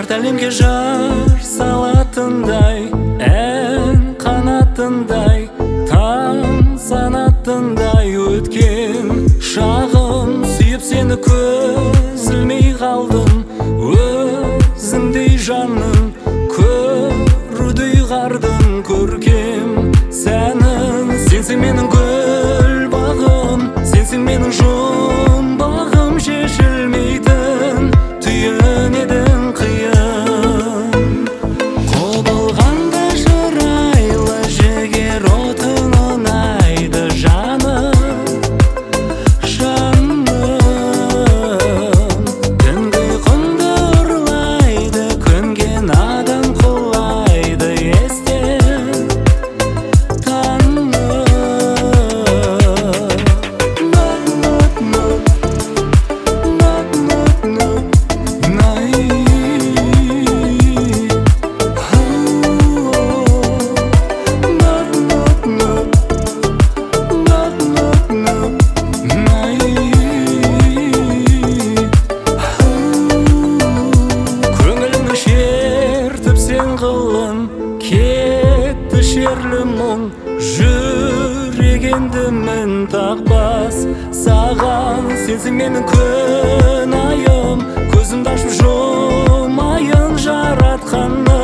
жарты әлемге жар салатындай, ән қанатындай, таң санатындай өткен шағым. Сүйіп сені көз ілмей қалдым, өзіңдей жанның көрудей қардың көркем сәнің. Сенсің менің гүл бағым, сенсің менің жұмбағым, шешілмейтін түйін едің қиын. Құбылғанда жырайлы жігер отың ұнайды жаным, жаным. Түнгі құмды ұрлайды, көнген адам құлайды естен таңым. Көңілімді шертіп сен қылын, кетті шерлі мұң, жүрек енді мін тақпас саған. Сенсің менің күн айым, көзімді ашып жұмайын жаратқанның.